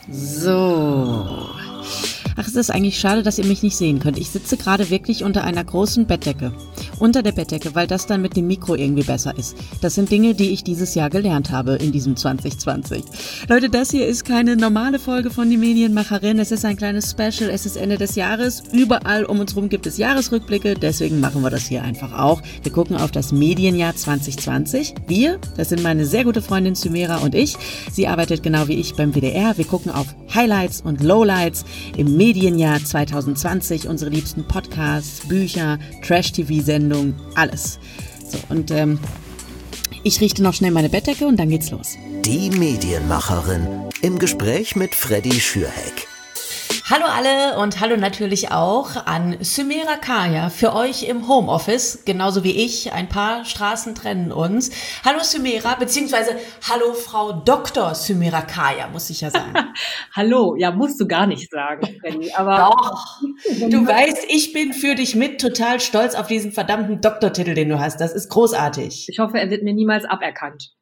So. Ach, es ist eigentlich schade, dass ihr mich nicht sehen könnt. Ich sitze gerade wirklich unter einer großen Bettdecke. Unter der Bettdecke, weil das dann mit dem Mikro irgendwie besser ist. Das sind Dinge, die ich dieses Jahr gelernt habe in diesem 2020. Leute, das hier ist keine normale Folge von Die Medienmacherin. Es ist ein kleines Special. Es ist Ende des Jahres. Überall um uns rum gibt es Jahresrückblicke. Deswegen machen wir das hier einfach auch. Wir gucken auf das Medienjahr 2020. Wir, das sind meine sehr gute Freundin Sumera und ich. Sie arbeitet genau wie ich beim WDR. Wir gucken auf Highlights und Lowlights im Medienjahr 2020, unsere liebsten Podcasts, Bücher, Trash-TV-Sendungen, alles. So, und ich richte noch schnell meine Bettdecke und dann geht's los. Die Medienmacherin im Gespräch mit Freddy Schürheck. Hallo alle und hallo natürlich auch an Sumera Kaya für euch im Homeoffice, genauso wie ich. Ein paar Straßen trennen uns. Hallo Sumera, beziehungsweise hallo Frau Dr. Sumera Kaya, muss ich ja sagen. Hallo, ja, musst du gar nicht sagen, Freddy, aber... Doch, du weißt, ich bin für dich mit total stolz auf diesen verdammten Doktortitel, den du hast. Das ist großartig. Ich hoffe, er wird mir niemals aberkannt.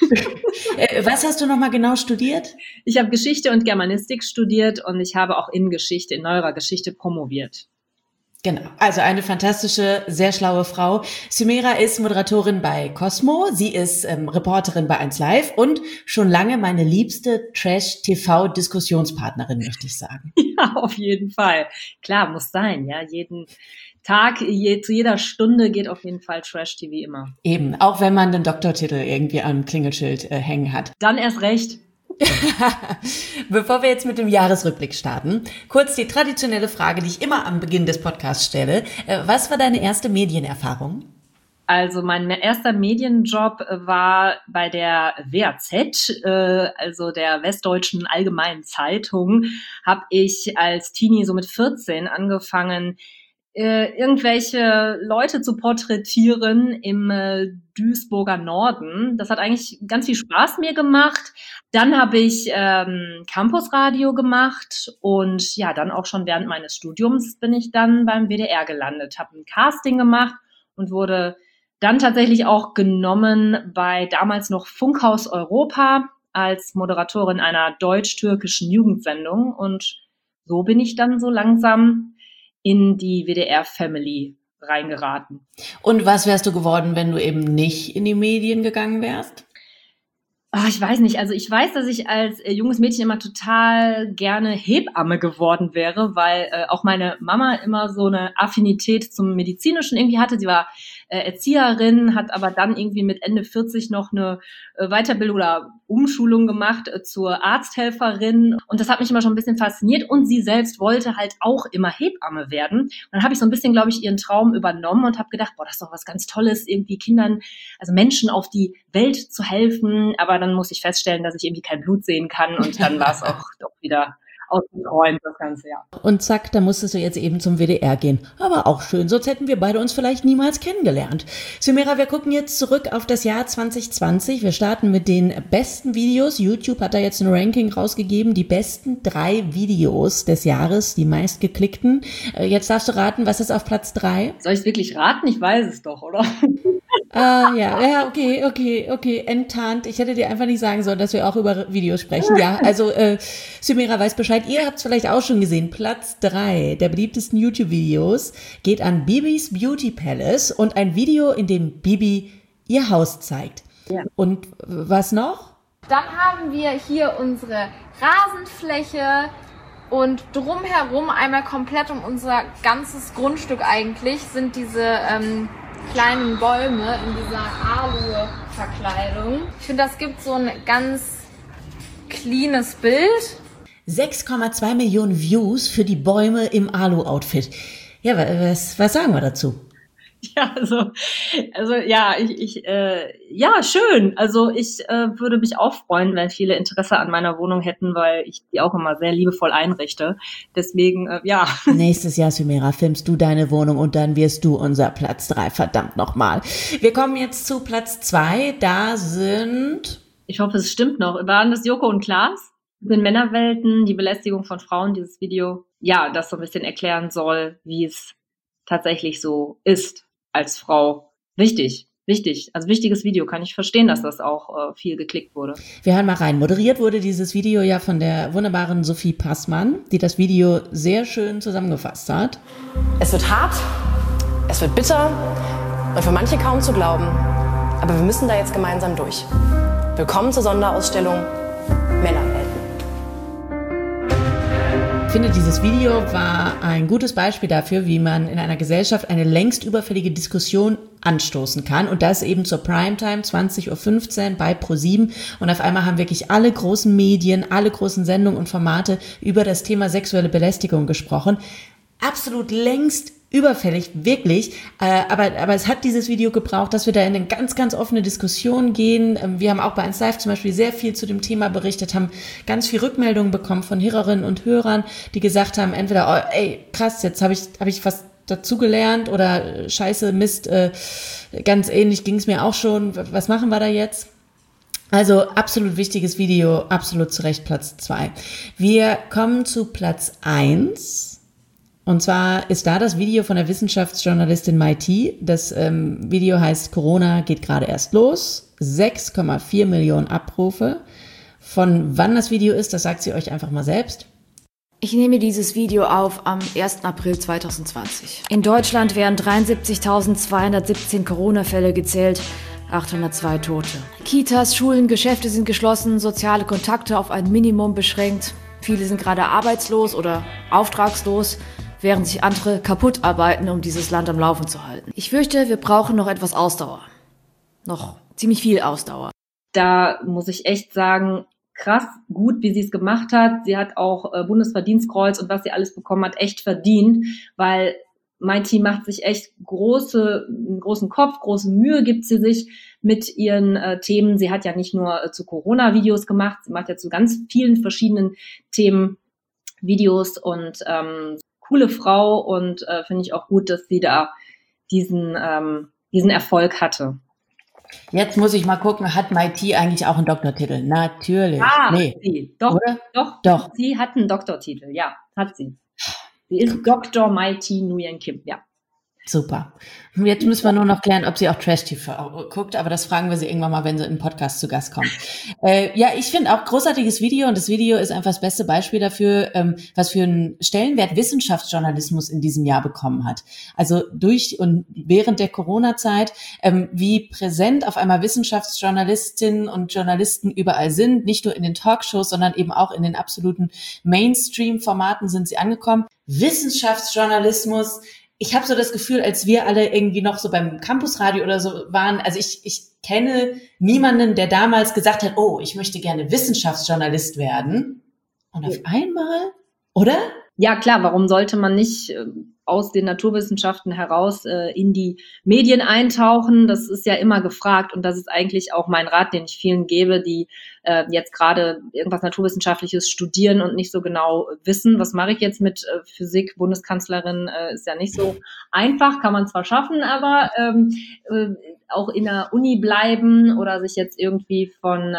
Was hast du nochmal genau studiert? Ich habe Geschichte und Germanistik studiert und ich habe auch in neuerer Geschichte promoviert. Genau, also eine fantastische, sehr schlaue Frau. Sumera ist Moderatorin bei Cosmo, sie ist Reporterin bei 1Live und schon lange meine liebste Trash-TV-Diskussionspartnerin, möchte ich sagen. Ja, auf jeden Fall. Klar, muss sein, ja, jeden Tag, zu jeder Stunde geht auf jeden Fall Trash-TV immer. Eben, auch wenn man den Doktortitel irgendwie am Klingelschild hängen hat. Dann erst recht. Bevor wir jetzt mit dem Jahresrückblick starten, kurz die traditionelle Frage, die ich immer am Beginn des Podcasts stelle. Was war deine erste Medienerfahrung? Also mein erster Medienjob war bei der WAZ, also der Westdeutschen Allgemeinen Zeitung, habe ich als Teenie so mit 14 angefangen, irgendwelche Leute zu porträtieren im Duisburger Norden. Das hat eigentlich ganz viel Spaß mir gemacht. Dann habe ich Campusradio gemacht und ja, dann auch schon während meines Studiums bin ich dann beim WDR gelandet, habe ein Casting gemacht und wurde dann tatsächlich auch genommen bei damals noch Funkhaus Europa als Moderatorin einer deutsch-türkischen Jugendsendung und so bin ich dann so langsam in die WDR-Family reingeraten. Und was wärst du geworden, wenn du eben nicht in die Medien gegangen wärst? Ich weiß nicht. Also ich weiß, dass ich als junges Mädchen immer total gerne Hebamme geworden wäre, weil auch meine Mama immer so eine Affinität zum Medizinischen irgendwie hatte. Sie war Erzieherin, hat aber dann irgendwie mit Ende 40 noch eine Weiterbildung oder Umschulung gemacht zur Arzthelferin. Und das hat mich immer schon ein bisschen fasziniert. Und sie selbst wollte halt auch immer Hebamme werden. Und dann habe ich so ein bisschen, glaube ich, ihren Traum übernommen und habe gedacht, boah, das ist doch was ganz Tolles, irgendwie Kindern, also Menschen auf die Welt zu helfen. Aber dann musste ich feststellen, dass ich irgendwie kein Blut sehen kann. Und dann war es auch doch wieder ausgeträumt, das ganze Jahr. Und zack, da musstest du jetzt eben zum WDR gehen. Aber auch schön, sonst hätten wir beide uns vielleicht niemals kennengelernt. Sumera, wir gucken jetzt zurück auf das Jahr 2020. Wir starten mit den besten Videos. YouTube hat da jetzt ein Ranking rausgegeben. Die besten 3 Videos des Jahres, die meistgeklickten. Jetzt darfst du raten, was ist auf Platz 3? Soll ich es wirklich raten? Ich weiß es doch, oder? Ja, okay, enttarnt. Ich hätte dir einfach nicht sagen sollen, dass wir auch über Videos sprechen. Ja, also Sumera weiß Bescheid. Ihr habt es vielleicht auch schon gesehen. Platz 3 der beliebtesten YouTube-Videos geht an Bibis Beauty Palace und ein Video, in dem Bibi ihr Haus zeigt. Ja. Und was noch? Dann haben wir hier unsere Rasenfläche und drumherum einmal komplett um unser ganzes Grundstück eigentlich sind diese kleinen Bäume in dieser Alu-Verkleidung. Ich finde, das gibt so ein ganz cleanes Bild. 6,2 Millionen Views für die Bäume im Alu-Outfit. Ja, was sagen wir dazu? Ja, ja, schön. Also ich würde mich auch freuen, wenn viele Interesse an meiner Wohnung hätten, weil ich die auch immer sehr liebevoll einrichte. Deswegen, ja. Nächstes Jahr, Sumera, filmst du deine Wohnung und dann wirst du unser Platz 3, verdammt nochmal. Wir kommen jetzt zu Platz 2, da sind... Ich hoffe, es stimmt noch. Waren das Joko und Klaas? In Männerwelten, die Belästigung von Frauen, dieses Video. Ja, das so ein bisschen erklären soll, wie es tatsächlich so ist als Frau. Richtig. wichtig. Also wichtiges Video. Kann ich verstehen, dass das auch viel geklickt wurde. Wir hören mal rein. Moderiert wurde dieses Video ja von der wunderbaren Sophie Passmann, die das Video sehr schön zusammengefasst hat. Es wird hart, es wird bitter und für manche kaum zu glauben. Aber wir müssen da jetzt gemeinsam durch. Willkommen zur Sonderausstellung Männerwelten. Ich finde, dieses Video war ein gutes Beispiel dafür, wie man in einer Gesellschaft eine längst überfällige Diskussion anstoßen kann. Und das eben zur Primetime, 20:15 Uhr bei ProSieben. Und auf einmal haben wirklich alle großen Medien, alle großen Sendungen und Formate über das Thema sexuelle Belästigung gesprochen. Absolut längst überfällig, wirklich. Aber es hat dieses Video gebraucht, dass wir da in eine ganz, ganz offene Diskussion gehen. Wir haben auch bei 1Live zum Beispiel sehr viel zu dem Thema berichtet, haben ganz viel Rückmeldungen bekommen von Hörerinnen und Hörern, die gesagt haben, entweder, oh, ey, krass, jetzt habe ich was dazugelernt oder scheiße, Mist, ganz ähnlich ging es mir auch schon. Was machen wir da jetzt? Also absolut wichtiges Video, absolut zu Recht Platz 2. Wir kommen zu Platz 1. Und zwar ist da das Video von der Wissenschaftsjournalistin Mai T. Das Video heißt Corona geht gerade erst los. 6,4 Millionen Abrufe. Von wann das Video ist, das sagt sie euch einfach mal selbst. Ich nehme dieses Video auf am 1. April 2020. In Deutschland werden 73.217 Corona-Fälle gezählt, 802 Tote. Kitas, Schulen, Geschäfte sind geschlossen, soziale Kontakte auf ein Minimum beschränkt. Viele sind gerade arbeitslos oder auftragslos, während sich andere kaputt arbeiten, um dieses Land am Laufen zu halten. Ich fürchte, wir brauchen noch etwas Ausdauer. Noch ziemlich viel Ausdauer. Da muss ich echt sagen, krass gut, wie sie es gemacht hat. Sie hat auch Bundesverdienstkreuz und was sie alles bekommen hat, echt verdient, weil mein Team macht sich echt einen großen Kopf, große Mühe gibt sie sich mit ihren Themen. Sie hat ja nicht nur zu Corona-Videos gemacht, sie macht ja zu ganz vielen verschiedenen Themen Videos und coole Frau und finde ich auch gut, dass sie da diesen Erfolg hatte. Jetzt muss ich mal gucken, hat Mai T eigentlich auch einen Doktortitel? Natürlich. Nee. Sie. Doch. Sie hat einen Doktortitel, ja, hat sie. Sie ist Dr. Mai T. Nguyen Kim, ja. Super. Jetzt müssen wir nur noch klären, ob sie auch Trash-TV guckt, aber das fragen wir sie irgendwann mal, wenn sie im Podcast zu Gast kommt. Ja, ich finde auch großartiges Video und das Video ist einfach das beste Beispiel dafür, was für einen Stellenwert Wissenschaftsjournalismus in diesem Jahr bekommen hat. Also durch und während der Corona-Zeit, wie präsent auf einmal Wissenschaftsjournalistinnen und Journalisten überall sind, nicht nur in den Talkshows, sondern eben auch in den absoluten Mainstream-Formaten sind sie angekommen. Wissenschaftsjournalismus, ich habe so das Gefühl, als wir alle irgendwie noch so beim Campusradio oder so waren, also ich kenne niemanden, der damals gesagt hat, oh, ich möchte gerne Wissenschaftsjournalist werden. Und auf einmal, oder? Ja, klar, warum sollte man nicht aus den Naturwissenschaften heraus in die Medien eintauchen? Das ist ja immer gefragt und das ist eigentlich auch mein Rat, den ich vielen gebe, die jetzt gerade irgendwas Naturwissenschaftliches studieren und nicht so genau wissen, was mache ich jetzt mit Physik, Bundeskanzlerin, ist ja nicht so einfach, kann man zwar schaffen, aber auch in der Uni bleiben oder sich jetzt irgendwie von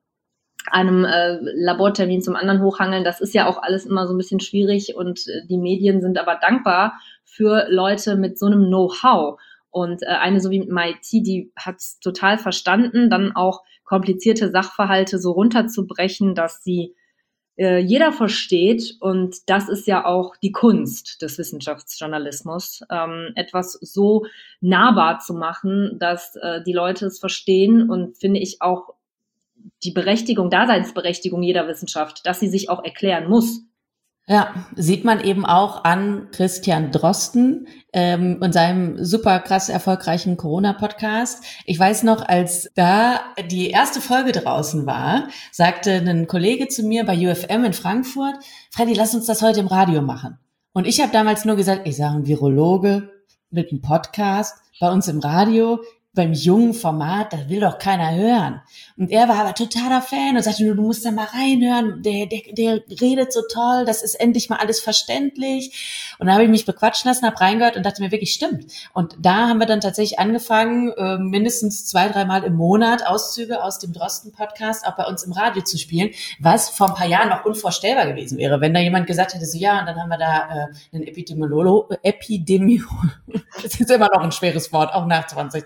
einem Labortermin zum anderen hochhangeln, das ist ja auch alles immer so ein bisschen schwierig und die Medien sind aber dankbar für Leute mit so einem Know-how und eine so wie Mai T, die hat es total verstanden, dann auch komplizierte Sachverhalte so runterzubrechen, dass sie jeder versteht und das ist ja auch die Kunst des Wissenschaftsjournalismus, etwas so nahbar zu machen, dass die Leute es verstehen und finde ich auch die Daseinsberechtigung jeder Wissenschaft, dass sie sich auch erklären muss. Ja, sieht man eben auch an Christian Drosten und seinem super krass erfolgreichen Corona-Podcast. Ich weiß noch, als da die erste Folge draußen war, sagte ein Kollege zu mir bei UFM in Frankfurt, Freddy, lass uns das heute im Radio machen. Und ich habe damals nur gesagt, ich sage, ein Virologe mit einem Podcast bei uns im Radio, beim jungen Format, das will doch keiner hören. Und er war aber totaler Fan und sagte, du musst da mal reinhören, der redet so toll, das ist endlich mal alles verständlich. Und da habe ich mich bequatschen lassen, habe reingehört und dachte mir wirklich, stimmt. Und da haben wir dann tatsächlich angefangen, mindestens 2-3 Mal im Monat Auszüge aus dem Drosten-Podcast auch bei uns im Radio zu spielen, was vor ein paar Jahren noch unvorstellbar gewesen wäre, wenn da jemand gesagt hätte, so ja, und dann haben wir da einen Epidemiologe, das ist immer noch ein schweres Wort, auch nach 2020,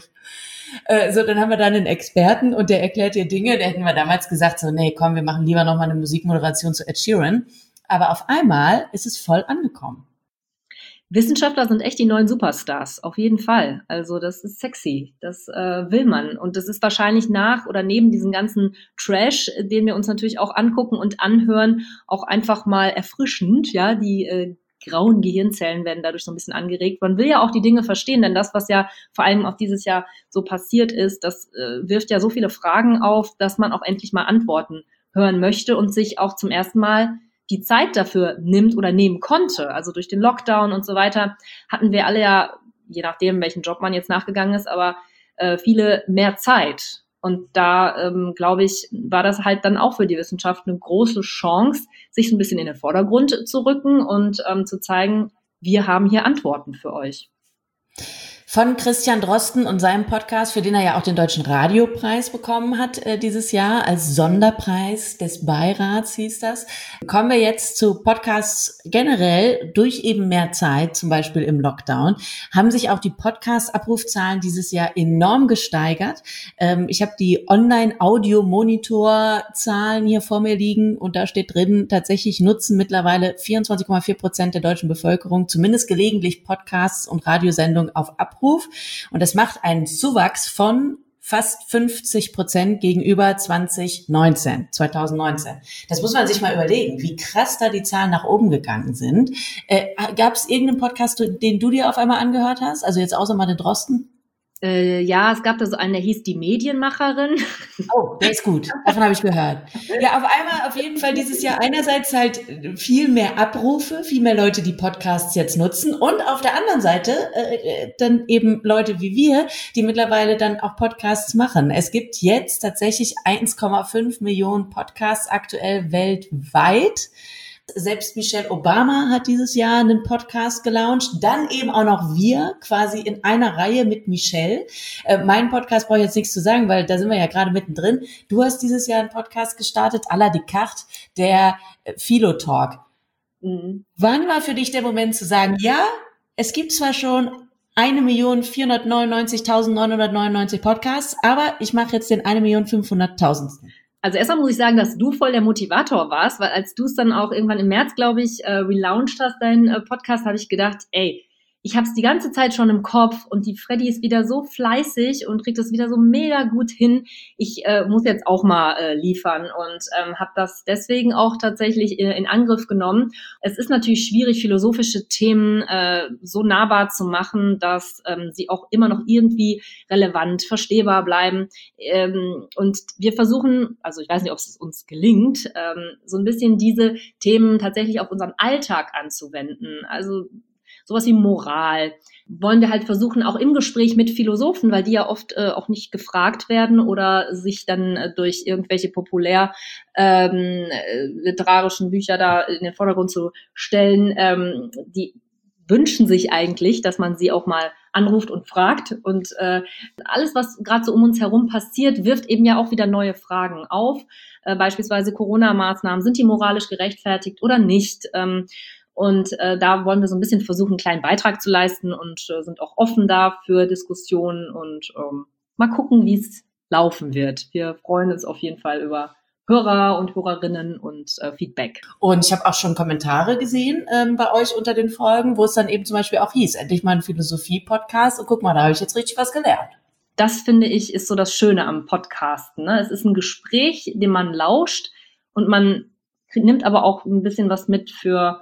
Dann haben wir da einen Experten und der erklärt dir Dinge. Da hätten wir damals gesagt, so, nee, komm, wir machen lieber nochmal eine Musikmoderation zu Ed Sheeran. Aber auf einmal ist es voll angekommen. Wissenschaftler sind echt die neuen Superstars, auf jeden Fall. Also das ist sexy, das will man. Und das ist wahrscheinlich nach oder neben diesem ganzen Trash, den wir uns natürlich auch angucken und anhören, auch einfach mal erfrischend. Ja, die grauen Gehirnzellen werden dadurch so ein bisschen angeregt. Man will ja auch die Dinge verstehen, denn das, was ja vor allem auch dieses Jahr so passiert ist, das wirft ja so viele Fragen auf, dass man auch endlich mal Antworten hören möchte und sich auch zum ersten Mal die Zeit dafür nimmt oder nehmen konnte. Also durch den Lockdown und so weiter hatten wir alle ja, je nachdem, welchen Job man jetzt nachgegangen ist, aber viele mehr Zeit. Und da, glaube ich, war das halt dann auch für die Wissenschaft eine große Chance, sich so ein bisschen in den Vordergrund zu rücken und zu zeigen, wir haben hier Antworten für euch. Von Christian Drosten und seinem Podcast, für den er ja auch den Deutschen Radiopreis bekommen hat dieses Jahr, als Sonderpreis des Beirats hieß das. Kommen wir jetzt zu Podcasts generell. Durch eben mehr Zeit, zum Beispiel im Lockdown, haben sich auch die Podcast-Abrufzahlen dieses Jahr enorm gesteigert. Ich habe die Online-Audio-Monitor-Zahlen hier vor mir liegen und da steht drin, tatsächlich nutzen mittlerweile 24,4% der deutschen Bevölkerung zumindest gelegentlich Podcasts und Radiosendungen auf Abruf. Und das macht einen Zuwachs von fast 50% gegenüber 2019. Das muss man sich mal überlegen, wie krass da die Zahlen nach oben gegangen sind. Gab es irgendeinen Podcast, den du dir auf einmal angehört hast? Also jetzt außer mal den Drosten? Ja, es gab da so einen, der hieß Die Medienmacherin. Oh, der ist gut. Davon habe ich gehört. Ja, auf einmal auf jeden Fall dieses Jahr einerseits halt viel mehr Abrufe, viel mehr Leute, die Podcasts jetzt nutzen und auf der anderen Seite dann eben Leute wie wir, die mittlerweile dann auch Podcasts machen. Es gibt jetzt tatsächlich 1,5 Millionen Podcasts aktuell weltweit. Selbst Michelle Obama hat dieses Jahr einen Podcast gelauncht, dann eben auch noch wir, quasi in einer Reihe mit Michelle. Mein Podcast brauche ich jetzt nichts zu sagen, weil da sind wir ja gerade mittendrin. Du hast dieses Jahr einen Podcast gestartet, à la Descartes, der Philo-Talk. Wann war für dich der Moment zu sagen, ja, es gibt zwar schon 1.499.999 Podcasts, aber ich mache jetzt den 1.500.000. Also erstmal muss ich sagen, dass du voll der Motivator warst, weil als du es dann auch irgendwann im März, glaube ich, relaunched hast, deinen Podcast, habe ich gedacht, ey, ich habe es die ganze Zeit schon im Kopf und die Freddy ist wieder so fleißig und kriegt es wieder so mega gut hin. Ich muss jetzt auch mal liefern und habe das deswegen auch tatsächlich in Angriff genommen. Es ist natürlich schwierig, philosophische Themen so nahbar zu machen, dass sie auch immer noch irgendwie relevant, verstehbar bleiben. Und wir versuchen, also ich weiß nicht, ob es uns gelingt, so ein bisschen diese Themen tatsächlich auf unseren Alltag anzuwenden. Also sowas wie Moral wollen wir halt versuchen, auch im Gespräch mit Philosophen, weil die ja oft auch nicht gefragt werden oder sich dann durch irgendwelche populär literarischen Bücher da in den Vordergrund zu stellen, die wünschen sich eigentlich, dass man sie auch mal anruft und fragt. Und alles, was gerade so um uns herum passiert, wirft eben ja auch wieder neue Fragen auf. Beispielsweise Corona-Maßnahmen, sind die moralisch gerechtfertigt oder nicht? Und da wollen wir so ein bisschen versuchen, einen kleinen Beitrag zu leisten und sind auch offen da für Diskussionen und mal gucken, wie es laufen wird. Wir freuen uns auf jeden Fall über Hörer und Hörerinnen und Feedback. Und ich habe auch schon Kommentare gesehen bei euch unter den Folgen, wo es dann eben zum Beispiel auch hieß, endlich mal ein Philosophie-Podcast und guck mal, da habe ich jetzt richtig was gelernt. Das, finde ich, ist so das Schöne am Podcasten. Ne? Es ist ein Gespräch, dem man lauscht und man nimmt aber auch ein bisschen was mit für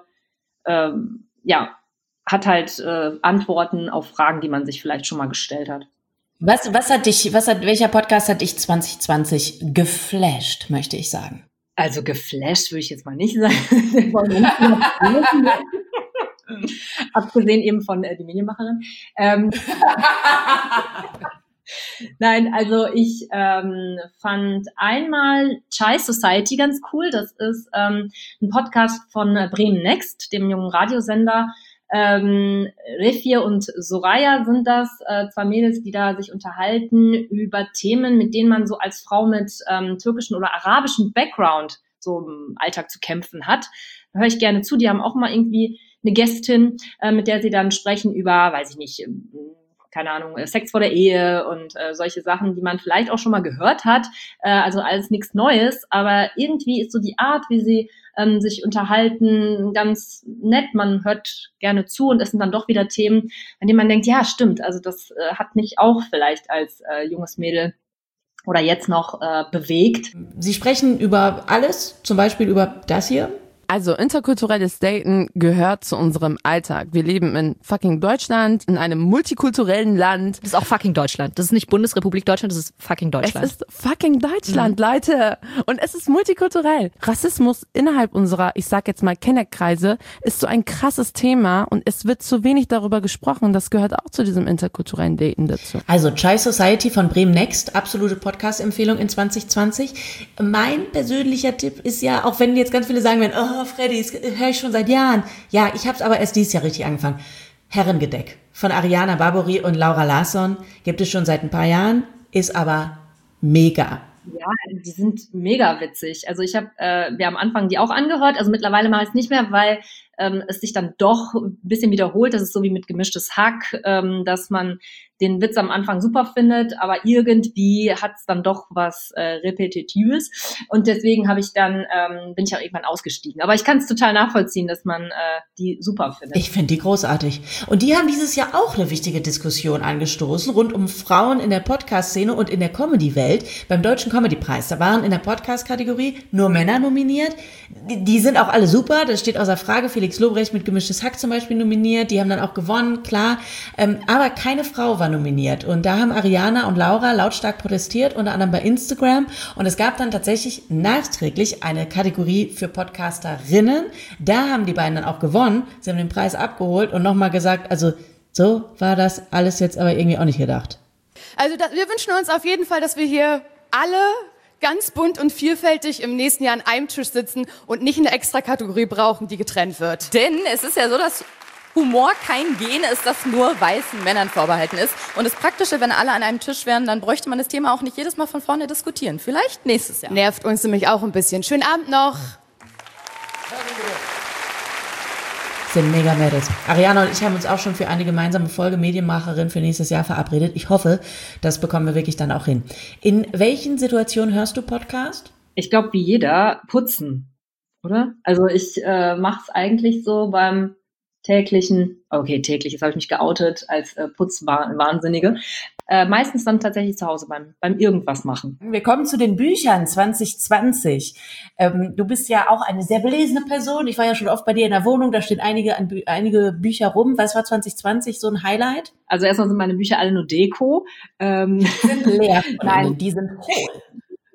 hat halt Antworten auf Fragen, die man sich vielleicht schon mal gestellt hat. Welcher Podcast hat dich 2020 geflasht, möchte ich sagen? Also geflasht würde ich jetzt mal nicht sagen. Abgesehen eben von Die Medienmacherin. Nein, also ich fand einmal Chai Society ganz cool. Das ist ein Podcast von Bremen Next, dem jungen Radiosender. Refir und Soraya sind das, zwei Mädels, die da sich unterhalten über Themen, mit denen man so als Frau mit türkischen oder arabischem Background so im Alltag zu kämpfen hat. Da höre ich gerne zu. Die haben auch mal irgendwie eine Gästin, mit der sie dann sprechen über, weiß ich nicht, keine Ahnung, Sex vor der Ehe und solche Sachen, die man vielleicht auch schon mal gehört hat. Also alles nichts Neues, aber irgendwie ist so die Art, wie sie sich unterhalten, ganz nett. Man hört gerne zu und es sind dann doch wieder Themen, an denen man denkt, ja, stimmt, also das hat mich auch vielleicht als junges Mädel oder jetzt noch bewegt. Sie sprechen über alles, zum Beispiel über das hier. Also interkulturelles Daten gehört zu unserem Alltag. Wir leben in fucking Deutschland, in einem multikulturellen Land. Das ist auch fucking Deutschland. Das ist nicht Bundesrepublik Deutschland, das ist fucking Deutschland. Es ist fucking Deutschland, Leute. Und es ist multikulturell. Rassismus innerhalb unserer, ich sag jetzt mal, Kennerkreise ist so ein krasses Thema und es wird zu wenig darüber gesprochen. Das gehört auch zu diesem interkulturellen Daten dazu. Also Chai Society von Bremen Next, absolute Podcast-Empfehlung in 2020. Mein persönlicher Tipp ist ja, auch wenn jetzt ganz viele sagen werden, oh Freddy, das höre ich schon seit Jahren. Ja, ich habe es aber erst dieses Jahr richtig angefangen. Herrengedeck von Ariana Barbouri und Laura Larsson gibt es schon seit ein paar Jahren, ist aber mega. Ja, die sind mega witzig. Also ich habe wir am Anfang die auch angehört, also mittlerweile mache ich es nicht mehr, weil es sich dann doch ein bisschen wiederholt. Das ist so wie mit gemischtes Hack, dass man den Witz am Anfang super findet, aber irgendwie hat es dann doch was Repetitives. Und deswegen bin ich auch irgendwann ausgestiegen. Aber ich kann es total nachvollziehen, dass man die super findet. Ich finde die großartig. Und die haben dieses Jahr auch eine wichtige Diskussion angestoßen, rund um Frauen in der Podcast-Szene und in der Comedy-Welt beim Deutschen Comedy-Preis. Da waren in der Podcast-Kategorie nur Männer nominiert. Die sind auch alle super, das steht außer Frage. Felix Lobrecht mit Gemischtes Hack zum Beispiel nominiert, die haben dann auch gewonnen, klar. Aber keine Frau war nominiert. Und da haben Ariana und Laura lautstark protestiert, unter anderem bei Instagram. Und es gab dann tatsächlich nachträglich eine Kategorie für Podcasterinnen. Da haben die beiden dann auch gewonnen. Sie haben den Preis abgeholt und nochmal gesagt, also so war das alles jetzt aber irgendwie auch nicht gedacht. Also wir wünschen uns auf jeden Fall, dass wir hier alle ganz bunt und vielfältig im nächsten Jahr an einem Tisch sitzen und nicht eine extra Kategorie brauchen, die getrennt wird. Denn es ist ja so, dass Humor kein Gen ist, das nur weißen Männern vorbehalten ist. Und das Praktische, wenn alle an einem Tisch wären, dann bräuchte man das Thema auch nicht jedes Mal von vorne diskutieren. Vielleicht nächstes Jahr. Nervt uns nämlich auch ein bisschen. Schönen Abend noch. Sind mega Mädels. Ariana und ich haben uns auch schon für eine gemeinsame Folge Medienmacherin für nächstes Jahr verabredet. Ich hoffe, das bekommen wir wirklich dann auch hin. In welchen Situationen hörst du Podcast? Ich glaube, wie jeder, putzen, oder? Also ich mache es eigentlich so beim täglichen, täglich, jetzt habe ich mich geoutet als Putzwahnsinnige. Meistens dann tatsächlich zu Hause beim irgendwas machen. Wir kommen zu den Büchern 2020. Du bist ja auch eine sehr belesene Person. Ich war ja schon oft bei dir in der Wohnung, da stehen einige Bücher rum. Was war 2020 so ein Highlight? Also erstmal sind meine Bücher alle nur Deko. Sind leer. Nein, die sind hohl.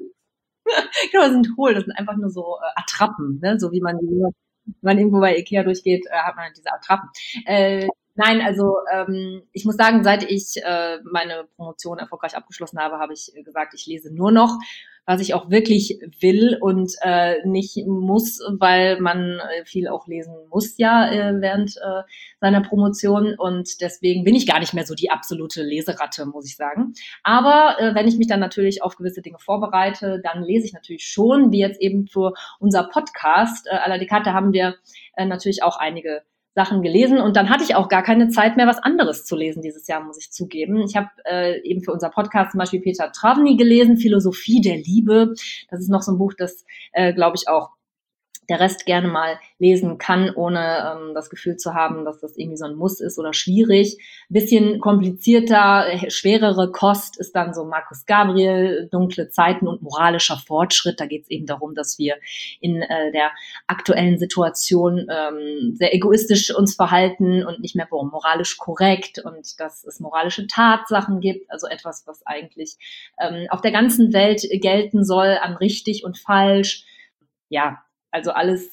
Genau, die sind hohl. Das sind einfach nur so Attrappen, ne? So wie man irgendwo bei Ikea durchgeht, hat man diese Attrappen. Nein, also ich muss sagen, seit ich meine Promotion erfolgreich abgeschlossen habe, habe ich gesagt, ich lese nur noch, was ich auch wirklich will und nicht muss, weil man viel auch lesen muss ja während seiner Promotion und deswegen bin ich gar nicht mehr so die absolute Leseratte, muss ich sagen. Aber wenn ich mich dann natürlich auf gewisse Dinge vorbereite, dann lese ich natürlich schon, wie jetzt eben für unser Podcast à la Descartes, da haben wir natürlich auch einige Sachen gelesen und dann hatte ich auch gar keine Zeit mehr, was anderes zu lesen dieses Jahr, muss ich zugeben. Ich habe eben für unser Podcast zum Beispiel Peter Travny gelesen, Philosophie der Liebe. Das ist noch so ein Buch, das, glaube ich, auch der Rest gerne mal lesen kann, ohne das Gefühl zu haben, dass das irgendwie so ein Muss ist oder schwierig. Bisschen komplizierter, schwerere Kost ist dann so Markus Gabriel, Dunkle Zeiten und moralischer Fortschritt. Da geht es eben darum, dass wir in der aktuellen Situation sehr egoistisch uns verhalten und nicht mehr moralisch korrekt und dass es moralische Tatsachen gibt, also etwas, was eigentlich auf der ganzen Welt gelten soll an richtig und falsch. Ja, also alles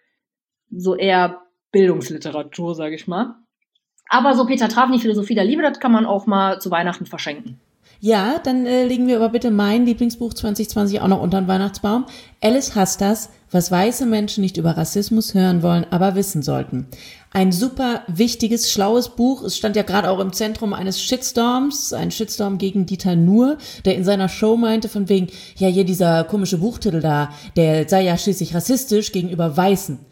so eher Bildungsliteratur, sage ich mal. Aber so Peter Travny, Philosophie der Liebe, das kann man auch mal zu Weihnachten verschenken. Ja, dann legen wir aber bitte mein Lieblingsbuch 2020 auch noch unter den Weihnachtsbaum. Alice Hastas, was weiße Menschen nicht über Rassismus hören wollen, aber wissen sollten. Ein super wichtiges, schlaues Buch. Es stand ja gerade auch im Zentrum eines Shitstorms, ein Shitstorm gegen Dieter Nuhr, der in seiner Show meinte von wegen, ja hier dieser komische Buchtitel da, der sei ja schließlich rassistisch gegenüber Weißen.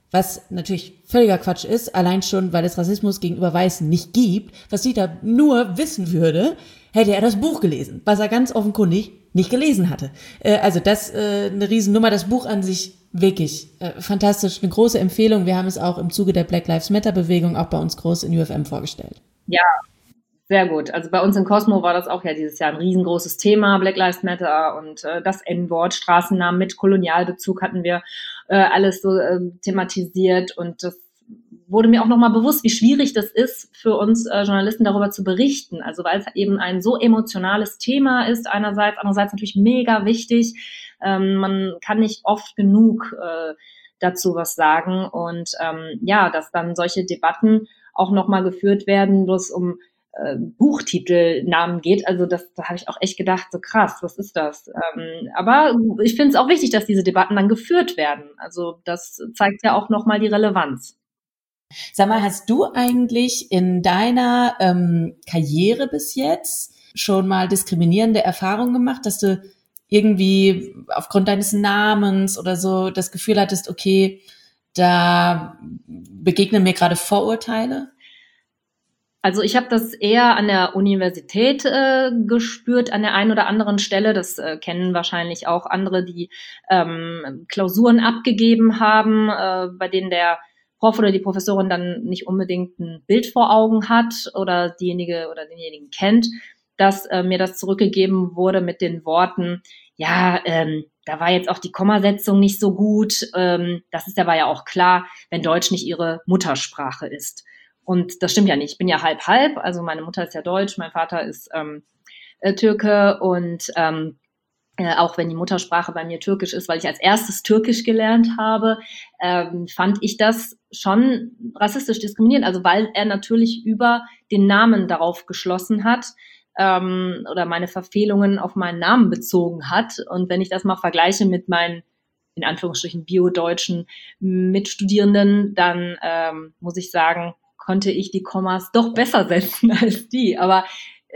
was natürlich völliger Quatsch ist, allein schon, weil es Rassismus gegenüber Weißen nicht gibt, was Dieter nur wissen würde, hätte er das Buch gelesen, was er ganz offenkundig nicht gelesen hatte. Also das eine Riesennummer, das Buch an sich wirklich fantastisch, eine große Empfehlung. Wir haben es auch im Zuge der Black Lives Matter Bewegung auch bei uns groß in UFM vorgestellt. Ja, sehr gut. Also bei uns in Cosmo war das auch ja dieses Jahr ein riesengroßes Thema, Black Lives Matter und das N-Wort, Straßennamen mit Kolonialbezug hatten wir alles so thematisiert und das wurde mir auch nochmal bewusst, wie schwierig das ist für uns Journalisten darüber zu berichten. Also weil es eben ein so emotionales Thema ist einerseits, andererseits natürlich mega wichtig. Man kann nicht oft genug dazu was sagen und dass dann solche Debatten auch nochmal geführt werden, wo es um Buchtitelnamen geht. Also da habe ich auch echt gedacht, so krass, was ist das? Aber ich finde es auch wichtig, dass diese Debatten dann geführt werden. Also das zeigt ja auch nochmal die Relevanz. Sag mal, hast du eigentlich in deiner Karriere bis jetzt schon mal diskriminierende Erfahrungen gemacht, dass du irgendwie aufgrund deines Namens oder so das Gefühl hattest, okay, da begegnen mir gerade Vorurteile? Also ich habe das eher an der Universität gespürt, an der einen oder anderen Stelle. Das kennen wahrscheinlich auch andere, die Klausuren abgegeben haben, bei denen der Prof oder die Professorin dann nicht unbedingt ein Bild vor Augen hat oder diejenige oder denjenigen kennt, dass mir das zurückgegeben wurde mit den Worten, ja, da war jetzt auch die Kommasetzung nicht so gut. Das ist aber ja auch klar, wenn Deutsch nicht ihre Muttersprache ist. Und das stimmt ja nicht. Ich bin ja halb-halb. Also meine Mutter ist ja Deutsch, mein Vater ist Türke und auch wenn die Muttersprache bei mir Türkisch ist, weil ich als erstes Türkisch gelernt habe, fand ich das schon rassistisch diskriminierend. Also weil er natürlich über den Namen darauf geschlossen hat oder meine Verfehlungen auf meinen Namen bezogen hat. Und wenn ich das mal vergleiche mit meinen, in Anführungsstrichen, bio-deutschen Mitstudierenden, dann muss ich sagen, konnte ich die Kommas doch besser setzen als die. Aber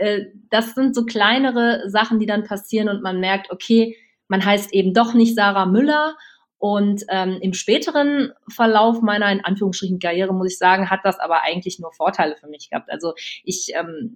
das sind so kleinere Sachen, die dann passieren und man merkt, okay, man heißt eben doch nicht Sarah Müller. Und im späteren Verlauf meiner, in Anführungsstrichen, Karriere, muss ich sagen, hat das aber eigentlich nur Vorteile für mich gehabt. Also ich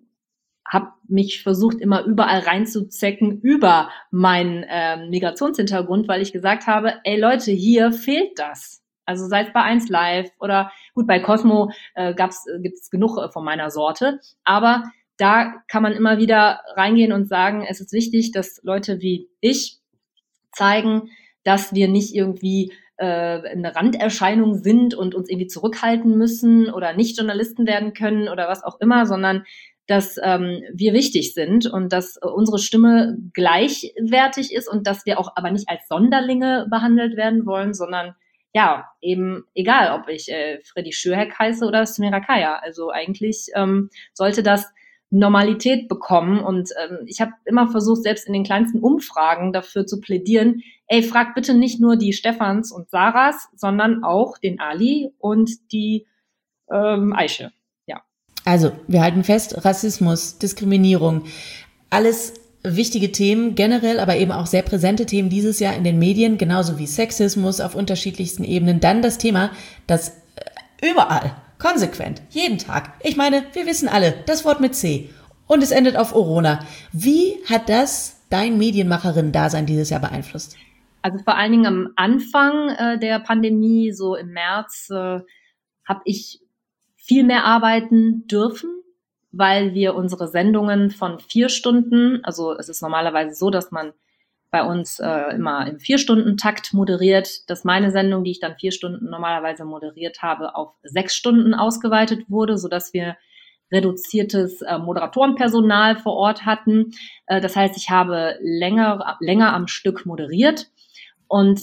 habe mich versucht, immer überall reinzuzecken über meinen Migrationshintergrund, weil ich gesagt habe, ey Leute, hier fehlt das. Also sei es bei 1 Live oder gut, bei Cosmo gibt's genug von meiner Sorte, aber da kann man immer wieder reingehen und sagen, es ist wichtig, dass Leute wie ich zeigen, dass wir nicht irgendwie eine Randerscheinung sind und uns irgendwie zurückhalten müssen oder nicht Journalisten werden können oder was auch immer, sondern dass wir wichtig sind und dass unsere Stimme gleichwertig ist und dass wir auch aber nicht als Sonderlinge behandelt werden wollen, sondern ja, eben egal, ob ich Freddy Schürheck heiße oder Samira Kaya. Also eigentlich sollte das Normalität bekommen und ich habe immer versucht, selbst in den kleinsten Umfragen dafür zu plädieren, ey, frag bitte nicht nur die Stefans und Sarahs, sondern auch den Ali und die Aische. Ja. Also, wir halten fest, Rassismus, Diskriminierung, alles wichtige Themen generell, aber eben auch sehr präsente Themen dieses Jahr in den Medien, genauso wie Sexismus auf unterschiedlichsten Ebenen. Dann das Thema, das überall, konsequent, jeden Tag. Ich meine, wir wissen alle, das Wort mit C. Und es endet auf Orona. Wie hat das dein Medienmacherin-Dasein dieses Jahr beeinflusst? Also vor allen Dingen am Anfang der Pandemie, so im März, habe ich viel mehr arbeiten dürfen, weil wir unsere Sendungen von 4 Stunden, also es ist normalerweise so, dass man bei uns immer im 4-Stunden-Takt moderiert, dass meine Sendung, die ich dann 4 Stunden normalerweise moderiert habe, auf 6 Stunden ausgeweitet wurde, sodass wir reduziertes Moderatorenpersonal vor Ort hatten. Das heißt, ich habe länger am Stück moderiert und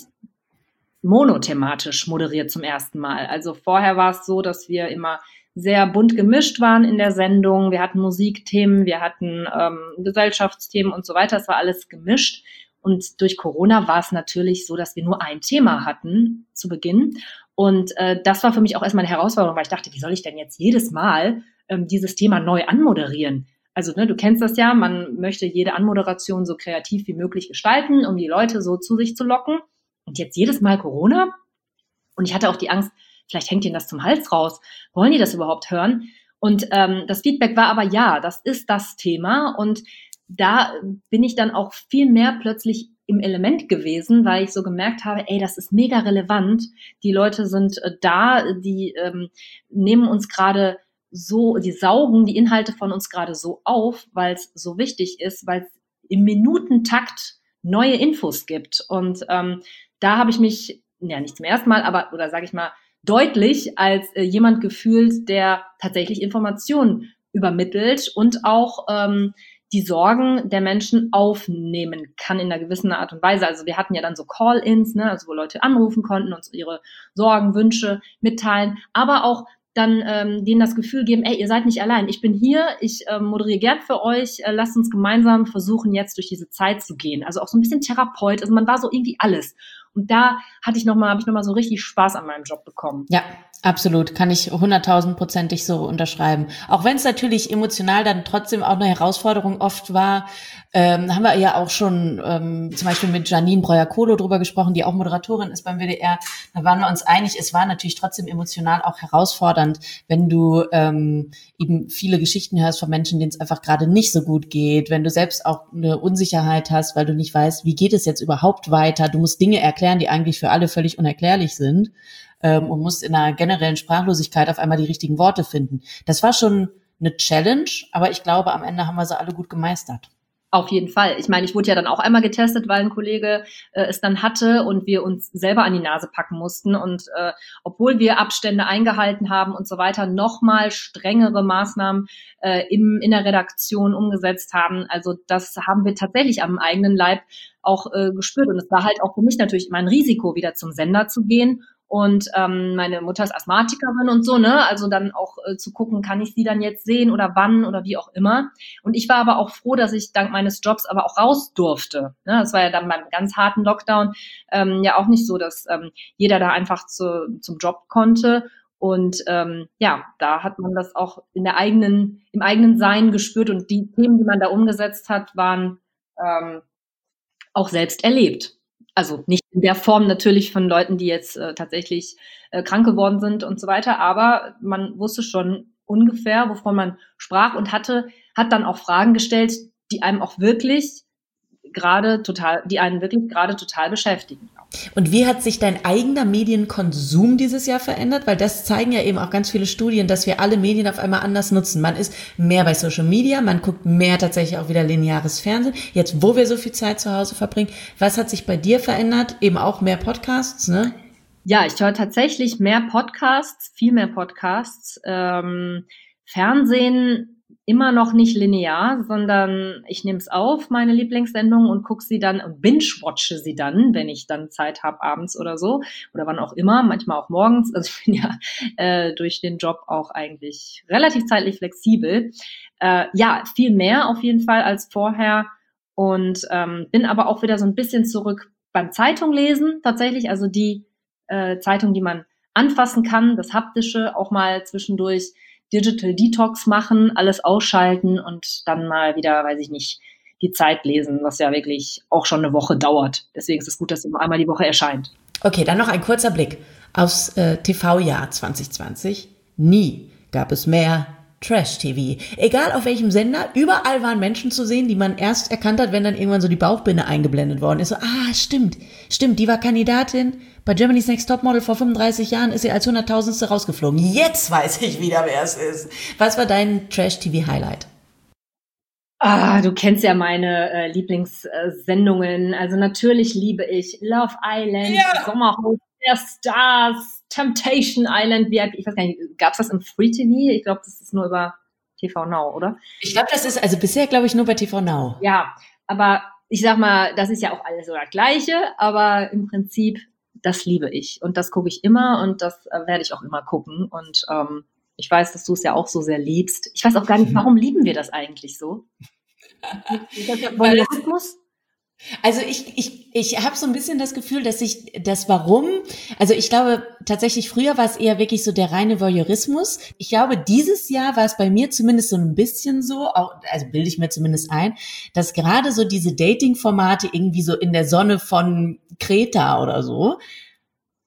monothematisch moderiert zum ersten Mal. Also vorher war es so, dass wir immer sehr bunt gemischt waren in der Sendung. Wir hatten Musikthemen, wir hatten Gesellschaftsthemen und so weiter. Es war alles gemischt. Und durch Corona war es natürlich so, dass wir nur ein Thema hatten zu Beginn. Und das war für mich auch erstmal eine Herausforderung, weil ich dachte, wie soll ich denn jetzt jedes Mal dieses Thema neu anmoderieren? Also du kennst das ja, man möchte jede Anmoderation so kreativ wie möglich gestalten, um die Leute so zu sich zu locken. Und jetzt jedes Mal Corona? Und ich hatte auch die Angst, vielleicht hängt ihnen das zum Hals raus. Wollen die das überhaupt hören? Und das Feedback war aber, ja, das ist das Thema. Und da bin ich dann auch viel mehr plötzlich im Element gewesen, weil ich so gemerkt habe, ey, das ist mega relevant. Die Leute sind da, die nehmen uns gerade so, die saugen die Inhalte von uns gerade so auf, weil es so wichtig ist, weil es im Minutentakt neue Infos gibt. Und da habe ich mich, ja nicht zum ersten Mal, aber, oder sage ich mal, deutlich als jemand gefühlt, der tatsächlich Informationen übermittelt und auch die Sorgen der Menschen aufnehmen kann in einer gewissen Art und Weise. Also wir hatten ja dann so Call-ins, ne, also wo Leute anrufen konnten, uns ihre Sorgen, Wünsche mitteilen, aber auch dann denen das Gefühl geben, ey, ihr seid nicht allein, ich bin hier, ich moderiere gern für euch, lasst uns gemeinsam versuchen, jetzt durch diese Zeit zu gehen. Also auch so ein bisschen Therapeut, also man war so irgendwie alles. Und da habe ich nochmal so richtig Spaß an meinem Job bekommen. Ja, absolut. Kann ich 100.000%ig so unterschreiben. Auch wenn es natürlich emotional dann trotzdem auch eine Herausforderung oft war, haben wir ja auch schon zum Beispiel mit Janine Breuer-Kohlo drüber gesprochen, die auch Moderatorin ist beim WDR. Da waren wir uns einig, es war natürlich trotzdem emotional auch herausfordernd, wenn du eben viele Geschichten hörst von Menschen, denen es einfach gerade nicht so gut geht, wenn du selbst auch eine Unsicherheit hast, weil du nicht weißt, wie geht es jetzt überhaupt weiter. Du musst Dinge erklären, die eigentlich für alle völlig unerklärlich sind, und musst in einer generellen Sprachlosigkeit auf einmal die richtigen Worte finden. Das war schon eine Challenge, aber ich glaube, am Ende haben wir sie alle gut gemeistert. Auf jeden Fall. Ich meine, ich wurde ja dann auch einmal getestet, weil ein Kollege es dann hatte und wir uns selber an die Nase packen mussten. Und obwohl wir Abstände eingehalten haben und so weiter, nochmal strengere Maßnahmen in der Redaktion umgesetzt haben. Also das haben wir tatsächlich am eigenen Leib auch gespürt. Und es war halt auch für mich natürlich immer ein Risiko, wieder zum Sender zu gehen. Und meine Mutter ist Asthmatikerin und so, ne? Also dann auch zu gucken, kann ich sie dann jetzt sehen oder wann oder wie auch immer. Und ich war aber auch froh, dass ich dank meines Jobs aber auch raus durfte. Ne? Das war ja dann beim ganz harten Lockdown ja auch nicht so, dass jeder da einfach zum Job konnte. Und ja, da hat man das auch im eigenen Sein gespürt. Und die Themen, die man da umgesetzt hat, waren auch selbst erlebt. Also nicht in der Form natürlich von Leuten, die jetzt tatsächlich krank geworden sind und so weiter, aber man wusste schon ungefähr, wovon man sprach und hat dann auch Fragen gestellt, die einem auch wirklich gerade total beschäftigen. Und wie hat sich dein eigener Medienkonsum dieses Jahr verändert? Weil das zeigen ja eben auch ganz viele Studien, dass wir alle Medien auf einmal anders nutzen. Man ist mehr bei Social Media, man guckt mehr tatsächlich auch wieder lineares Fernsehen. Jetzt, wo wir so viel Zeit zu Hause verbringen, was hat sich bei dir verändert? Eben auch mehr Podcasts, ne? Ja, ich höre tatsächlich mehr Podcasts, viel mehr Podcasts. Fernsehen immer noch nicht linear, sondern ich nehme es auf, meine Lieblingssendung, und gucke sie dann und binge-watche sie dann, wenn ich dann Zeit habe, abends oder so, oder wann auch immer, manchmal auch morgens. Also ich bin ja durch den Job auch eigentlich relativ zeitlich flexibel. Ja, viel mehr auf jeden Fall als vorher, und bin aber auch wieder so ein bisschen zurück beim Zeitunglesen tatsächlich, also die Zeitung, die man anfassen kann, das Haptische, auch mal zwischendurch Digital Detox machen, alles ausschalten und dann mal wieder, weiß ich nicht, die Zeit lesen, was ja wirklich auch schon eine Woche dauert. Deswegen ist es gut, dass immer einmal die Woche erscheint. Okay, dann noch ein kurzer Blick aufs TV-Jahr 2020. Nie gab es mehr Trash-TV. Egal auf welchem Sender, überall waren Menschen zu sehen, die man erst erkannt hat, wenn dann irgendwann so die Bauchbinde eingeblendet worden ist. So, stimmt, die war Kandidatin. Bei Germany's Next Topmodel vor 35 Jahren ist sie als 100.000ste rausgeflogen. Jetzt weiß ich wieder, wer es ist. Was war dein Trash-TV-Highlight? Du kennst ja meine Lieblingssendungen. Also natürlich liebe ich Love Island, Sommerhaus der Stars, Temptation Island. Ich weiß gar nicht, gab's das im Free TV? Ich glaube, das ist nur über TV Now, oder? Ich glaube, das ist also bisher, glaube ich, nur bei TV Now. Ja, aber ich sag mal, das ist ja auch alles so das Gleiche, aber im Prinzip, das liebe ich und das gucke ich immer und das werde ich auch immer gucken, und ich weiß, dass du es ja auch so sehr liebst. Ich weiß auch gar nicht, warum lieben wir das eigentlich so? Ist das der Voyeurismus? Also ich habe so ein bisschen das Gefühl, dass ich das Warum, also ich glaube tatsächlich, früher war es eher wirklich so der reine Voyeurismus. Ich glaube, dieses Jahr war es bei mir zumindest so ein bisschen so, auch, also bilde ich mir zumindest ein, dass gerade so diese Dating-Formate irgendwie so in der Sonne von Kreta oder so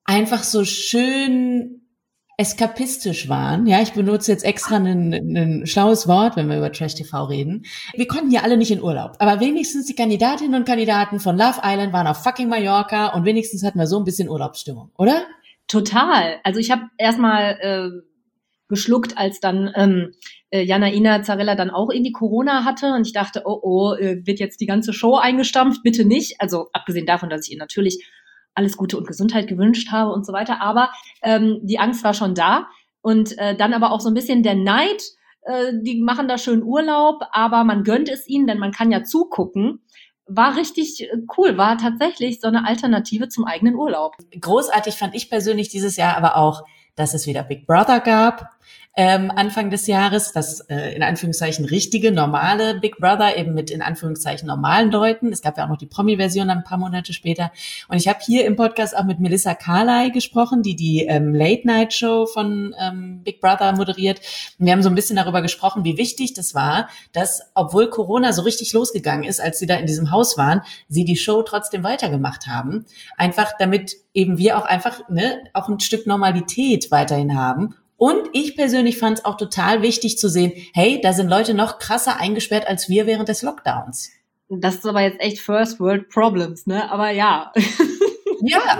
einfach so schön eskapistisch waren. Ja, ich benutze jetzt extra ein schlaues Wort, wenn wir über Trash-TV reden. Wir konnten ja alle nicht in Urlaub, aber wenigstens die Kandidatinnen und Kandidaten von Love Island waren auf fucking Mallorca und wenigstens hatten wir so ein bisschen Urlaubsstimmung, oder? Total. Also ich habe erstmal geschluckt, als dann Janaina Zarella dann auch irgendwie Corona hatte und ich dachte, wird jetzt die ganze Show eingestampft? Bitte nicht. Also abgesehen davon, dass ich ihr natürlich alles Gute und Gesundheit gewünscht habe und so weiter. Aber die Angst war schon da. Und dann aber auch so ein bisschen der Neid. Die machen da schön Urlaub, aber man gönnt es ihnen, denn man kann ja zugucken. War richtig cool, war tatsächlich so eine Alternative zum eigenen Urlaub. Großartig fand ich persönlich dieses Jahr aber auch, dass es wieder Big Brother gab. Anfang des Jahres, das in Anführungszeichen richtige, normale Big Brother, eben mit in Anführungszeichen normalen Leuten. Es gab ja auch noch die Promi-Version ein paar Monate später. Und ich habe hier im Podcast auch mit Melissa Carley gesprochen, die Late-Night-Show von Big Brother moderiert. Und wir haben so ein bisschen darüber gesprochen, wie wichtig das war, dass, obwohl Corona so richtig losgegangen ist, als sie da in diesem Haus waren, sie die Show trotzdem weitergemacht haben. Einfach damit eben wir auch einfach auch ein Stück Normalität weiterhin haben. Und ich persönlich fand es auch total wichtig zu sehen, hey, da sind Leute noch krasser eingesperrt als wir während des Lockdowns. Das ist aber jetzt echt First World Problems, ne? Aber ja. Ja.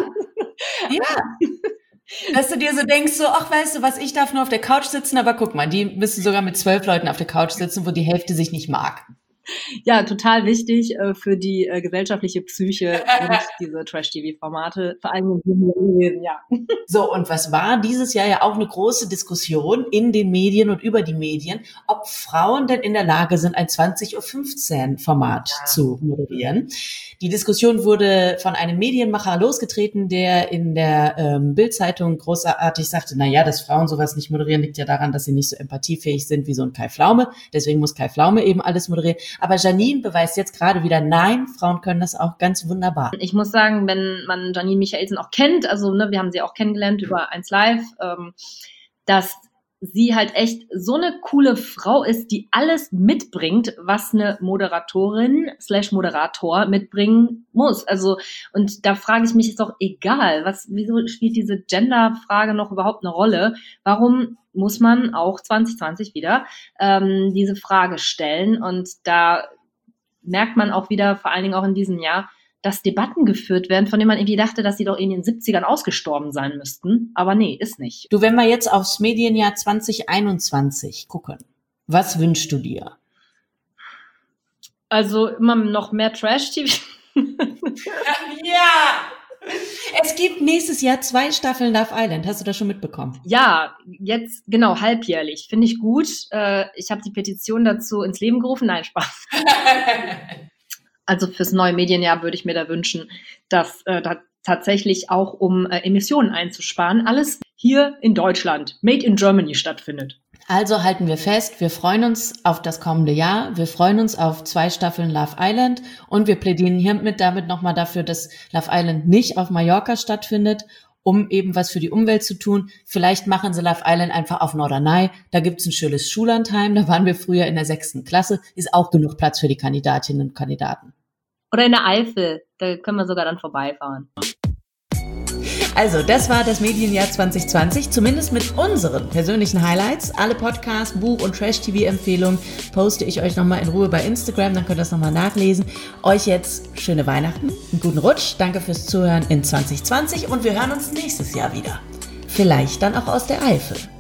Dass du dir so denkst, so, ach, weißt du was, ich darf nur auf der Couch sitzen, aber guck mal, die müssen sogar mit 12 Leuten auf der Couch sitzen, wo die Hälfte sich nicht mag. Ja, total wichtig für die gesellschaftliche Psyche und diese Trash-TV-Formate, vor allem in ja. So, und was war dieses Jahr ja auch eine große Diskussion in den Medien und über die Medien, ob Frauen denn in der Lage sind, ein 20:15 Format zu moderieren. Die Diskussion wurde von einem Medienmacher losgetreten, der in der Bild-Zeitung großartig sagte, dass Frauen sowas nicht moderieren, liegt ja daran, dass sie nicht so empathiefähig sind wie so ein Kai Pflaume. Deswegen muss Kai Pflaume eben alles moderieren. Aber Janine beweist jetzt gerade wieder, nein, Frauen können das auch ganz wunderbar. Ich muss sagen, wenn man Janine Michaelsen auch kennt, also wir haben sie auch kennengelernt über 1Live, dass sie halt echt so eine coole Frau ist, die alles mitbringt, was eine Moderatorin / Moderator mitbringen muss. Also, und da frage ich mich, ist doch egal, wieso spielt diese Gender-Frage noch überhaupt eine Rolle? Warum muss man auch 2020 wieder diese Frage stellen? Und da merkt man auch wieder, vor allen Dingen auch in diesem Jahr, dass Debatten geführt werden, von denen man irgendwie dachte, dass sie doch in den 70ern ausgestorben sein müssten. Aber nee, ist nicht. Du, wenn wir jetzt aufs Medienjahr 2021 gucken, was wünschst du dir? Also immer noch mehr Trash-TV. Ja! Es gibt nächstes Jahr 2 Staffeln Love Island. Hast du das schon mitbekommen? Ja, jetzt genau, halbjährlich. Finde ich gut. Ich habe die Petition dazu ins Leben gerufen. Nein, Spaß. Also fürs neue Medienjahr würde ich mir da wünschen, dass da tatsächlich auch, um Emissionen einzusparen, alles hier in Deutschland, Made in Germany stattfindet. Also halten wir fest, wir freuen uns auf das kommende Jahr, wir freuen uns auf 2 Staffeln Love Island und wir plädieren hiermit damit nochmal dafür, dass Love Island nicht auf Mallorca stattfindet, um eben was für die Umwelt zu tun. Vielleicht machen sie Love Island einfach auf Norderney. Da gibt's ein schönes Schullandheim. Da waren wir früher in der 6. Klasse. Ist auch genug Platz für die Kandidatinnen und Kandidaten. Oder in der Eifel. Da können wir sogar dann vorbeifahren. Also, das war das Medienjahr 2020, zumindest mit unseren persönlichen Highlights. Alle Podcasts, Buch- und Trash-TV-Empfehlungen poste ich euch nochmal in Ruhe bei Instagram, dann könnt ihr das nochmal nachlesen. Euch jetzt schöne Weihnachten, einen guten Rutsch, danke fürs Zuhören in 2020 und wir hören uns nächstes Jahr wieder. Vielleicht dann auch aus der Eifel.